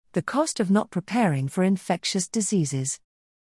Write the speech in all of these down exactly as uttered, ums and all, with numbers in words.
The cost of not preparing for infectious diseases.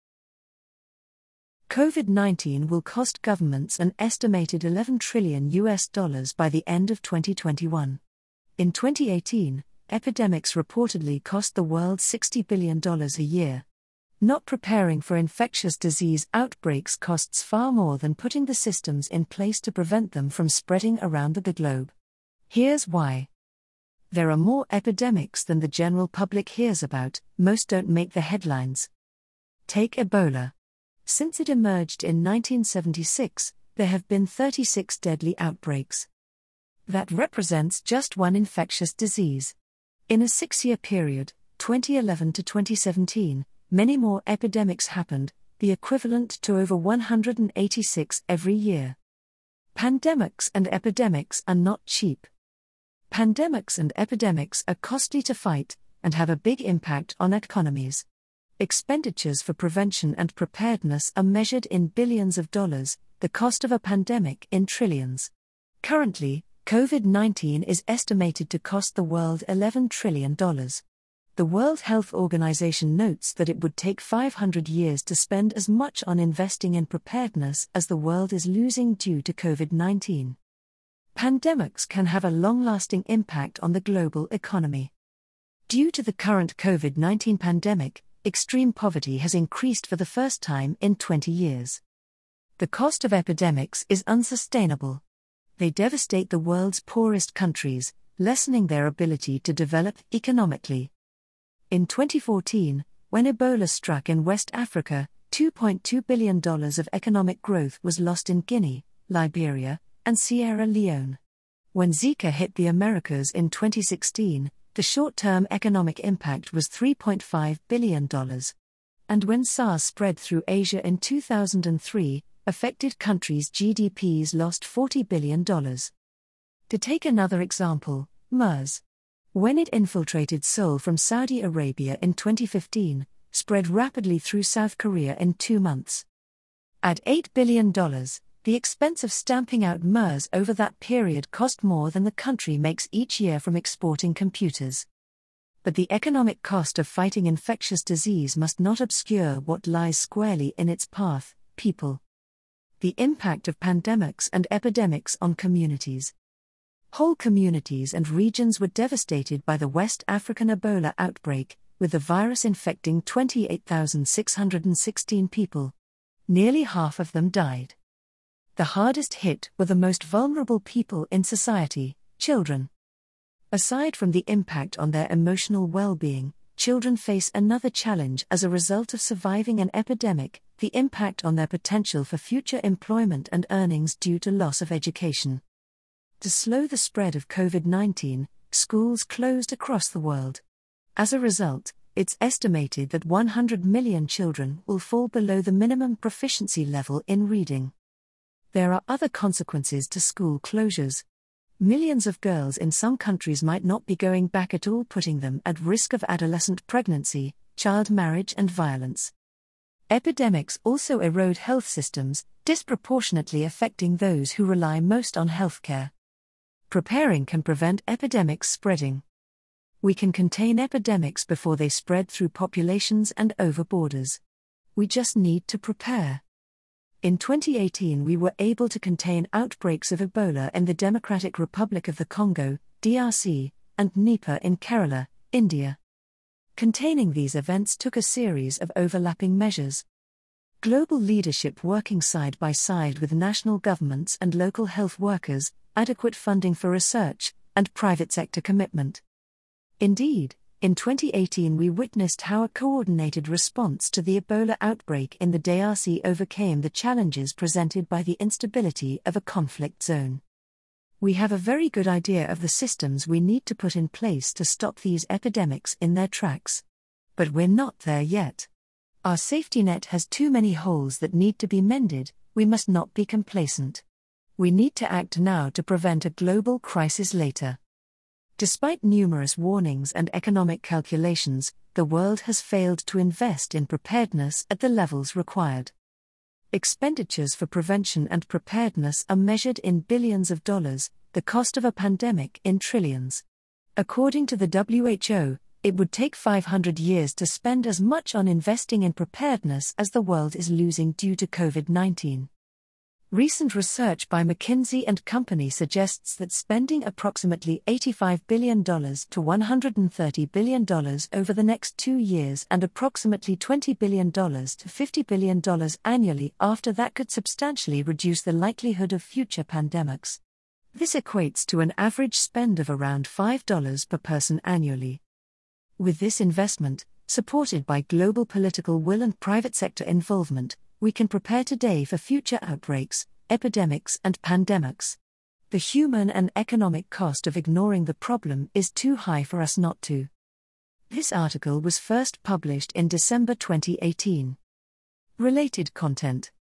COVID nineteen will cost governments an estimated eleven trillion U S dollars by the end of twenty twenty-one. In twenty eighteen, epidemics reportedly cost the world sixty billion dollars a year. Not preparing for infectious disease outbreaks costs far more than putting the systems in place to prevent them from spreading around the globe. Here's why. There are more epidemics than the general public hears about, most don't make the headlines. Take Ebola. Since it emerged in nineteen seventy-six, there have been thirty-six deadly outbreaks. That represents just one infectious disease. In a six-year period, twenty eleven to twenty seventeen, many more epidemics happened, the equivalent to over one hundred eighty-six every year. Pandemics and epidemics are not cheap. Pandemics and epidemics are costly to fight, and have a big impact on economies. Expenditures for prevention and preparedness are measured in billions of dollars, the cost of a pandemic in trillions. Currently, COVID nineteen is estimated to cost the world eleven trillion dollars. The World Health Organization notes that it would take five hundred years to spend as much on investing in preparedness as the world is losing due to COVID nineteen. Pandemics can have a long-lasting impact on the global economy. Due to the current COVID nineteen pandemic, extreme poverty has increased for the first time in twenty years. The cost of epidemics is unsustainable. They devastate the world's poorest countries, lessening their ability to develop economically. In twenty fourteen, when Ebola struck in West Africa, two point two billion dollars of economic growth was lost in Guinea, Liberia, and Sierra Leone. When Zika hit the Americas in twenty sixteen, the short-term economic impact was three point five billion dollars. And when SARS spread through Asia in two thousand three, affected countries' G D Ps lost forty billion dollars. To take another example, MERS. When it infiltrated Seoul from Saudi Arabia in twenty fifteen, spread rapidly through South Korea in two months. At eight billion dollars, the expense of stamping out MERS over that period cost more than the country makes each year from exporting computers. But the economic cost of fighting infectious disease must not obscure what lies squarely in its path: people. The impact of pandemics and epidemics on communities. Whole communities and regions were devastated by the West African Ebola outbreak, with the virus infecting twenty-eight thousand six hundred sixteen people. Nearly half of them died. The hardest hit were the most vulnerable people in society, children. Aside from the impact on their emotional well-being, children face another challenge as a result of surviving an epidemic: the impact on their potential for future employment and earnings due to loss of education. To slow the spread of COVID nineteen, schools closed across the world. As a result, it's estimated that one hundred million children will fall below the minimum proficiency level in reading. There are other consequences to school closures. Millions of girls in some countries might not be going back at all, putting them at risk of adolescent pregnancy, child marriage, and violence. Epidemics also erode health systems, disproportionately affecting those who rely most on healthcare. Preparing can prevent epidemics spreading. We can contain epidemics before they spread through populations and over borders. We just need to prepare. In twenty eighteen, we were able to contain outbreaks of Ebola in the Democratic Republic of the Congo, D R C, and Nipah in Kerala, India. Containing these events took a series of overlapping measures. Global leadership working side by side with national governments and local health workers, adequate funding for research, and private sector commitment. Indeed, in twenty eighteen we witnessed how a coordinated response to the Ebola outbreak in the D R C overcame the challenges presented by the instability of a conflict zone. We have a very good idea of the systems we need to put in place to stop these epidemics in their tracks. But we're not there yet. Our safety net has too many holes that need to be mended. We must not be complacent. We need to act now to prevent a global crisis later. Despite numerous warnings and economic calculations, the world has failed to invest in preparedness at the levels required. Expenditures for prevention and preparedness are measured in billions of dollars, the cost of a pandemic in trillions. According to the W H O, It would take five hundred years to spend as much on investing in preparedness as the world is losing due to COVID nineteen. Recent research by McKinsey and Company suggests that spending approximately eighty-five billion dollars to one hundred thirty billion dollars over the next two years and approximately twenty billion dollars to fifty billion dollars annually after that could substantially reduce the likelihood of future pandemics. This equates to an average spend of around five dollars per person annually. With this investment, supported by global political will and private sector involvement, we can prepare today for future outbreaks, epidemics, and pandemics. The human and economic cost of ignoring the problem is too high for us not to. This article was first published in December twenty eighteen. Related content.